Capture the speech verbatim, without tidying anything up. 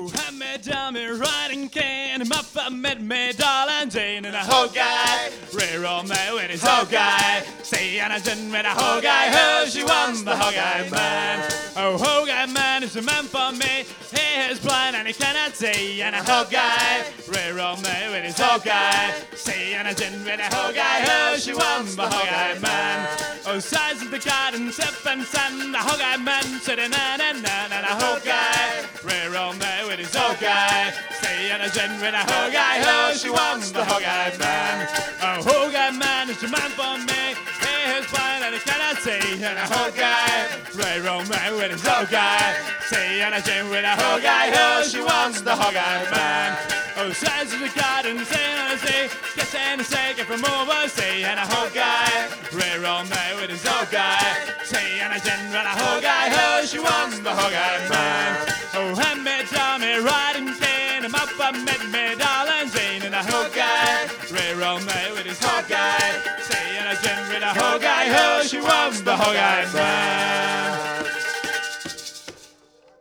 hand me down me riding cane, Muffa met me darling Jane, and a whole guy, rear on me with his whole guy, say and a gin with a whole guy, oh she won the whole guy man. Oh whole guy man is a man for me, he is blind and he cannot see, and a whole guy, rear on me with his whole guy, say and a gin with a whole guy, oh she won the whole guy man. Oh size of the garden, step and sun, the whole guy man, sitting na na na na, the whole guy, rear on me with his whole guy, say and a gin with a whole guy, oh she won the whole guy man. Oh whole guy man is a man for me, he is blind and he cannot see, and a whole guy, rear on me with his whole guy, say and a gin with a whole guy, oh she wants the whole guy man. Oh size of the garden, say and a say, get and a say, get from over, say and a whole guy, rear on me with his whole guy, say and a gin with a whole guy, oh she wants the whole guy man. Oh hand me down me riding cane, I'm up and met me darling Jane, and a whole guy, rear on me with his whole guy, say and a gin with a whole guy, oh she wants the whole guy man.